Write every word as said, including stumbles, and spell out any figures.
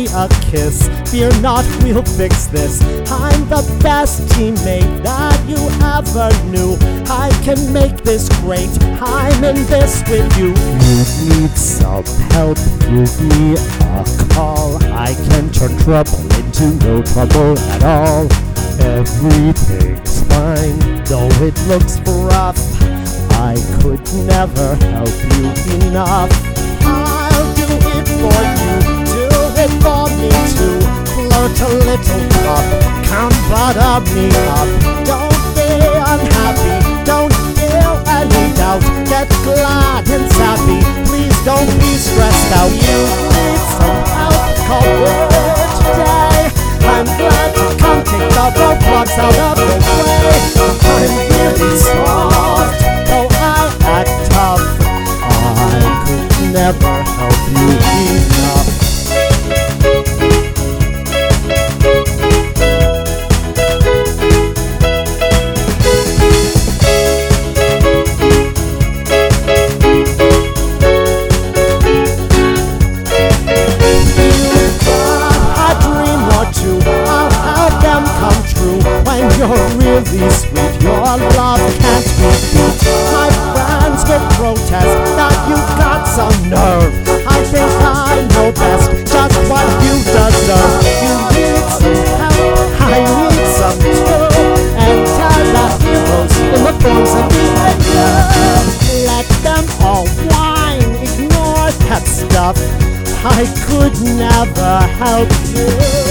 a kiss. Fear not, we'll fix this. I'm the best teammate that you ever knew. I can make this great, I'm in this with you. You need some help, give me a call. I can turn trouble into no trouble at all. Everything's fine, though it looks rough. I could never help you enough. I'll do it for you, do it for me too. Flirt a little up, come butter me up. Don't be unhappy, don't feel any doubt. Get glad and happy, please don't be stressed out. You need some help, call it today. I'm glad to come take the roadblocks out of the way. I'm really soft, though I act tough. I could never help you enough. You're really sweet, your love can't be beat. My friends will protest that you've got some nerve. I think I know best just what you deserve. You need some help, I need some too. And tell the heroes in the forms of behavior. Let them all whine, ignore that stuff. I could never help you.